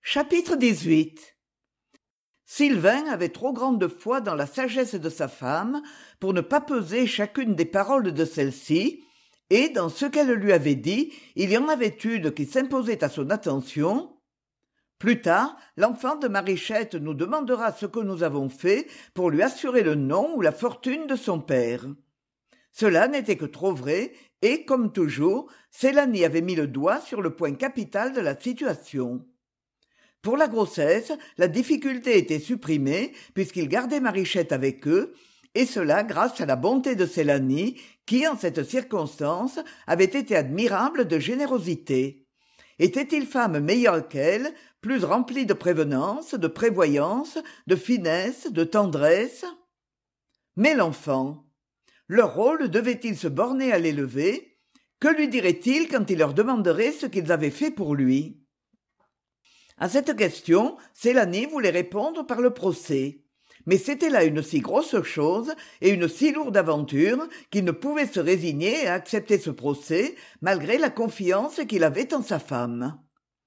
Chapitre 18. Sylvain avait trop grande foi dans la sagesse de sa femme pour ne pas peser chacune des paroles de celle-ci, et dans ce qu'elle lui avait dit, il y en avait une qui s'imposait à son attention. Plus tard, l'enfant de Marichette nous demandera ce que nous avons fait pour lui assurer le nom ou la fortune de son père. Cela n'était que trop vrai, et, comme toujours, Célanie avait mis le doigt sur le point capital de la situation. Pour la grossesse, la difficulté était supprimée puisqu'ils gardaient Marichette avec eux, et cela grâce à la bonté de Célanie qui, en cette circonstance, avait été admirable de générosité. Était-il femme meilleure qu'elle, plus remplie de prévenance, de prévoyance, de finesse, de tendresse? Mais l'enfant, leur rôle devait-il se borner à l'élever? Que lui dirait-il quand il leur demanderait ce qu'ils avaient fait pour lui? À cette question, Célanie voulait répondre par le procès. Mais c'était là une si grosse chose et une si lourde aventure qu'il ne pouvait se résigner à accepter ce procès malgré la confiance qu'il avait en sa femme.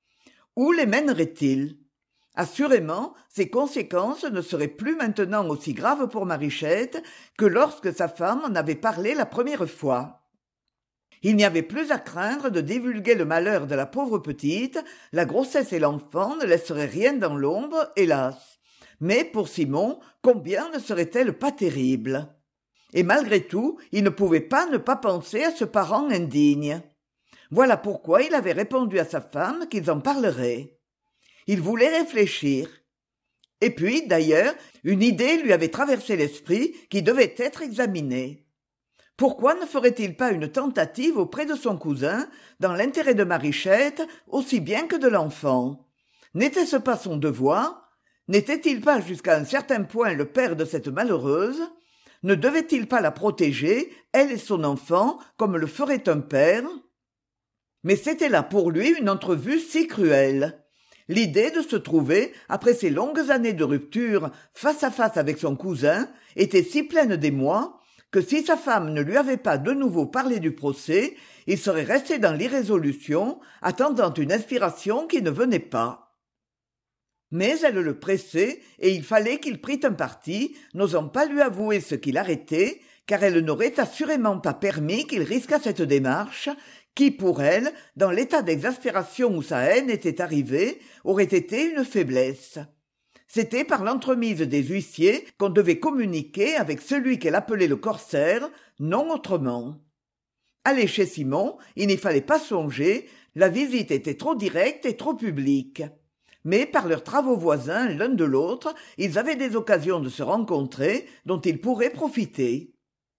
Où les mènerait-il? Assurément, ses conséquences ne seraient plus maintenant aussi graves pour Marichette que lorsque sa femme en avait parlé la première fois. Il n'y avait plus à craindre de divulguer le malheur de la pauvre petite, la grossesse et l'enfant ne laisseraient rien dans l'ombre, hélas. Mais pour Simon, combien ne serait-elle pas terrible? Et malgré tout, il ne pouvait pas ne pas penser à ce parent indigne. Voilà pourquoi il avait répondu à sa femme qu'ils en parleraient. Il voulait réfléchir. Et puis, d'ailleurs, une idée lui avait traversé l'esprit qui devait être examinée. Pourquoi ne ferait-il pas une tentative auprès de son cousin, dans l'intérêt de Marichette aussi bien que de l'enfant? N'était-ce pas son devoir? N'était-il pas jusqu'à un certain point le père de cette malheureuse? Ne devait-il pas la protéger, elle et son enfant, comme le ferait un père? Mais c'était là pour lui une entrevue si cruelle. L'idée de se trouver, après ces longues années de rupture, face à face avec son cousin, était si pleine d'émoi, que si sa femme ne lui avait pas de nouveau parlé du procès, il serait resté dans l'irrésolution, attendant une inspiration qui ne venait pas. Mais elle le pressait, et il fallait qu'il prît un parti, n'osant pas lui avouer ce qui l'arrêtait, car elle n'aurait assurément pas permis qu'il risquât cette démarche, qui, pour elle, dans l'état d'exaspération où sa haine était arrivée, aurait été une faiblesse. C'était par l'entremise des huissiers qu'on devait communiquer avec celui qu'elle appelait le corsaire, non autrement. Aller chez Simon, il n'y fallait pas songer, la visite était trop directe et trop publique. Mais par leurs travaux voisins l'un de l'autre, ils avaient des occasions de se rencontrer dont ils pourraient profiter.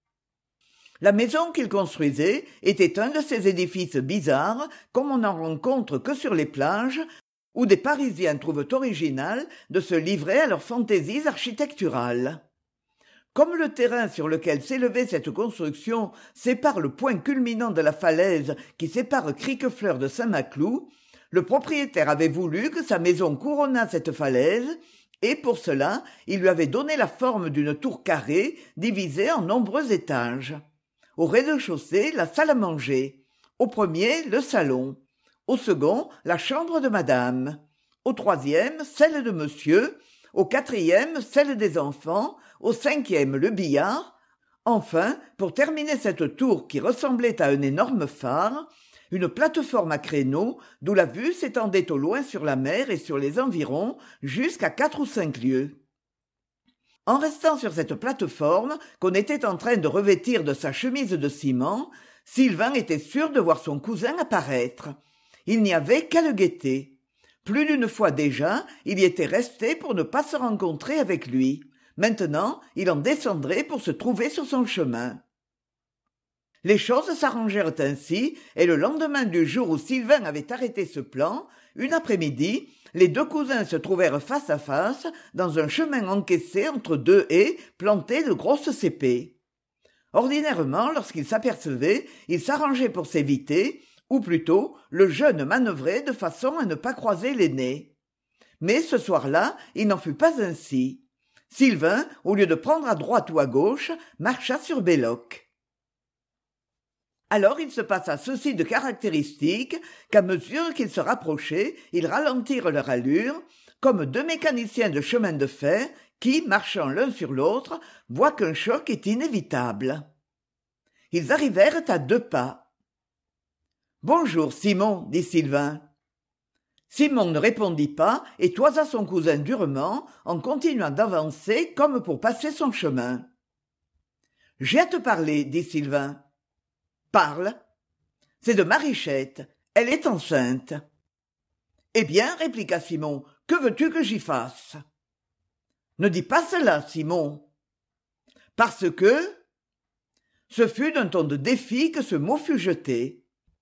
La maison qu'ils construisaient était un de ces édifices bizarres, comme on n'en rencontre que sur les plages, où des Parisiens trouvent original de se livrer à leurs fantaisies architecturales. Comme le terrain sur lequel s'élevait cette construction sépare le point culminant de la falaise qui sépare Criquefleur de Saint-Maclou, le propriétaire avait voulu que sa maison couronnât cette falaise, et pour cela il lui avait donné la forme d'une tour carrée divisée en nombreux étages. Au rez-de-chaussée, la salle à manger. Au premier, le salon. Au second, la chambre de madame. Au troisième, celle de monsieur. Au quatrième, celle des enfants. Au cinquième, le billard. Enfin, pour terminer cette tour qui ressemblait à un énorme phare, une plateforme à créneaux d'où la vue s'étendait au loin sur la mer et sur les environs jusqu'à 4 ou 5 lieues. En restant sur cette plateforme qu'on était en train de revêtir de sa chemise de ciment, Sylvain était sûr de voir son cousin apparaître. Il n'y avait qu'à le guetter. Plus d'une fois déjà, il y était resté pour ne pas se rencontrer avec lui. Maintenant, il en descendrait pour se trouver sur son chemin. Les choses s'arrangèrent ainsi, et le lendemain du jour où Sylvain avait arrêté ce plan, une après-midi, les deux cousins se trouvèrent face à face dans un chemin encaissé entre deux haies plantées de grosses cépées. Ordinairement, lorsqu'ils s'apercevaient, ils s'arrangeaient pour s'éviter, ou plutôt, le jeune manœuvrait de façon à ne pas croiser les nez. Mais ce soir-là, il n'en fut pas ainsi. Sylvain, au lieu de prendre à droite ou à gauche, marcha sur Belloc. Alors il se passa ceci de caractéristique qu'à mesure qu'ils se rapprochaient, ils ralentirent leur allure, comme deux mécaniciens de chemin de fer qui, marchant l'un sur l'autre, voient qu'un choc est inévitable. Ils arrivèrent à 2 pas. « Bonjour, Simon, dit Sylvain. » Simon ne répondit pas et toisa son cousin durement en continuant d'avancer comme pour passer son chemin. « J'ai à te parler, dit Sylvain. »« Parle. »« C'est de Marichette. Elle est enceinte. »« Eh bien, répliqua Simon, que veux-tu que j'y fasse ?»« Ne dis pas cela, Simon. »« Parce que... » Ce fut d'un ton de défi que ce mot fut jeté.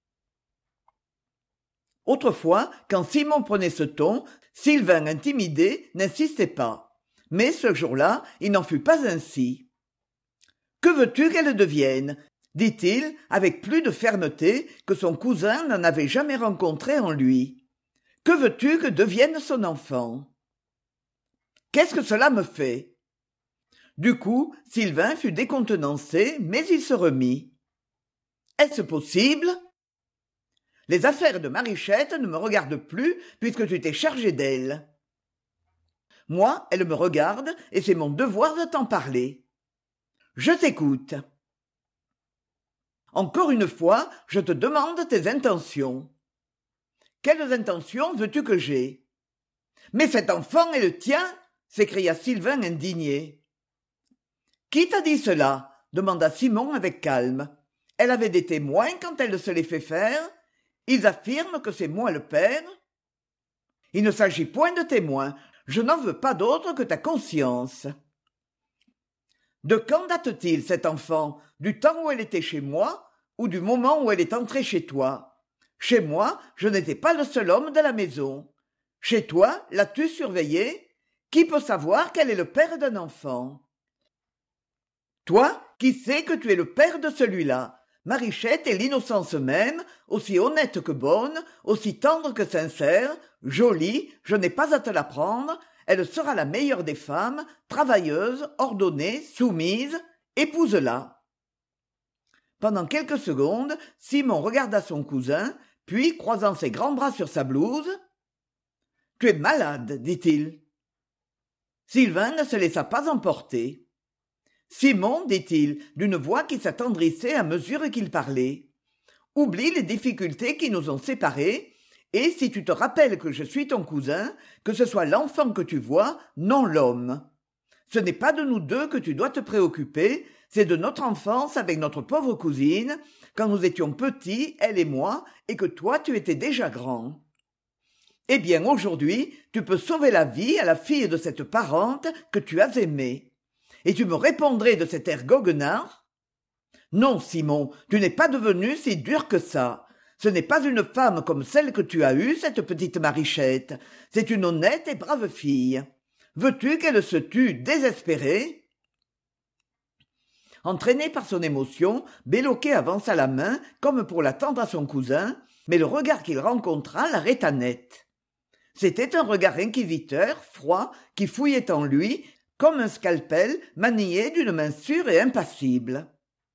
Autrefois, quand Simon prenait ce ton, Sylvain, intimidé, n'insistait pas. Mais ce jour-là, il n'en fut pas ainsi. « Que veux-tu qu'elle devienne ?» dit-il, avec plus de fermeté que son cousin n'en avait jamais rencontré en lui. « Que veux-tu que devienne son enfant ?»« Qu'est-ce que cela me fait ?» Du coup, Sylvain fut décontenancé, mais il se remit. « Est-ce possible ? Les affaires de Marichette ne me regardent plus puisque tu t'es chargé d'elle. Moi, elle me regarde et c'est mon devoir de t'en parler. Je t'écoute. Encore une fois, je te demande tes intentions. Quelles intentions veux-tu que j'aie ? Mais cet enfant est le tien ! S'écria Sylvain indigné. Qui t'a dit cela ? Demanda Simon avec calme. Elle avait des témoins quand elle se les fait faire. Ils affirment que c'est moi le père. Il ne s'agit point de témoins. Je n'en veux pas d'autre que ta conscience. De quand date-t-il, cet enfant ? Du temps où elle était chez moi ou du moment où elle est entrée chez toi ? Chez moi, je n'étais pas le seul homme de la maison. Chez toi, l'as-tu surveillé ? Qui peut savoir quel est le père d'un enfant ? Toi, qui sais que tu es le père de celui-là ? Marichette est l'innocence même, aussi honnête que bonne, aussi tendre que sincère, jolie, je n'ai pas à te l'apprendre, elle sera la meilleure des femmes, travailleuse, ordonnée, soumise, épouse-la. Pendant quelques secondes, Simon regarda son cousin, puis, croisant ses grands bras sur sa blouse, « Tu es malade, dit-il. » Sylvain ne se laissa pas emporter. Simon, dit-il, d'une voix qui s'attendrissait à mesure qu'il parlait, oublie les difficultés qui nous ont séparés, et si tu te rappelles que je suis ton cousin, que ce soit l'enfant que tu vois, non l'homme. Ce n'est pas de nous deux que tu dois te préoccuper, c'est de notre enfance avec notre pauvre cousine, quand nous étions petits, elle et moi, et que toi tu étais déjà grand. Eh bien, aujourd'hui, tu peux sauver la vie à la fille de cette parente que tu as aimée. Et tu me répondrais de cet air goguenard ? Non, Simon, tu n'es pas devenu si dur que ça. Ce n'est pas une femme comme celle que tu as eue, cette petite Marichette. C'est une honnête et brave fille. Veux-tu qu'elle se tue désespérée ? Entraîné par son émotion, Béloquet avança la main comme pour la tendre à son cousin, mais le regard qu'il rencontra l'arrêta net. C'était un regard inquisiteur, froid, qui fouillait en lui, comme un scalpel manié d'une main sûre et impassible.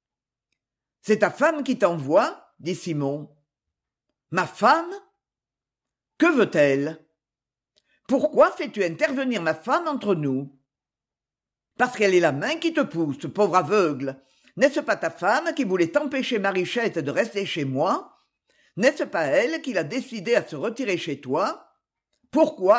« C'est ta femme qui t'envoie ?» dit Simon. « Ma femme ? Que veut-elle ? Pourquoi fais-tu intervenir ma femme entre nous ? Parce qu'elle est la main qui te pousse, pauvre aveugle. N'est-ce pas ta femme qui voulait empêcher Marichette de rester chez moi ? N'est-ce pas elle qui l'a décidé à se retirer chez toi ? Pourquoi ?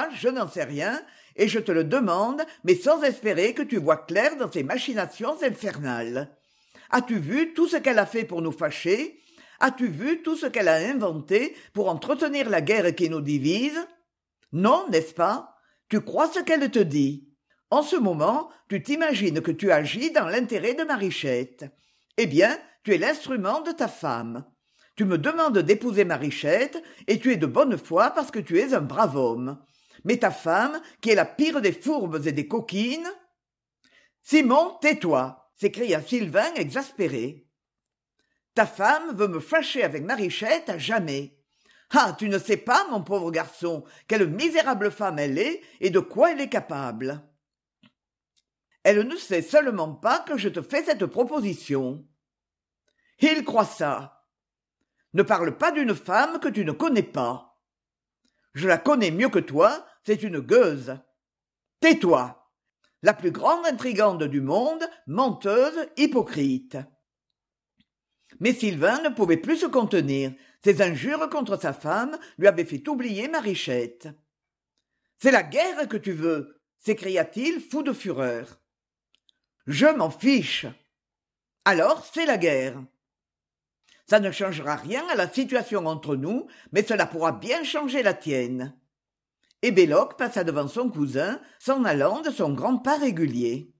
Je n'en sais rien, et je te le demande, mais sans espérer que tu vois clair dans ces machinations infernales. As-tu vu tout ce qu'elle a fait pour nous fâcher ? As-tu vu tout ce qu'elle a inventé pour entretenir la guerre qui nous divise ? Non, n'est-ce pas ? Tu crois ce qu'elle te dit. En ce moment, tu t'imagines que tu agis dans l'intérêt de Marichette. Eh bien, tu es l'instrument de ta femme. Tu me demandes d'épouser Marichette, et tu es de bonne foi parce que tu es un brave homme. Mais ta femme, qui est la pire des fourbes et des coquines... Simon, tais-toi, s'écria Sylvain exaspéré. Ta femme veut me fâcher avec Marichette à jamais. Ah, tu ne sais pas, mon pauvre garçon, quelle misérable femme elle est et de quoi elle est capable. Elle ne sait seulement pas que je te fais cette proposition. Il croit ça. Ne parle pas d'une femme que tu ne connais pas. Je la connais mieux que toi, c'est une gueuse. Tais-toi. La plus grande intrigante du monde, menteuse, hypocrite. Mais Sylvain ne pouvait plus se contenir. Ses injures contre sa femme lui avaient fait oublier Marichette. « C'est la guerre que tu veux !» s'écria-t-il, fou de fureur. « Je m'en fiche. Alors c'est la guerre. Ça ne changera rien à la situation entre nous, mais cela pourra bien changer la tienne. » Et Belloc passa devant son cousin, s'en allant de son grand pas régulier.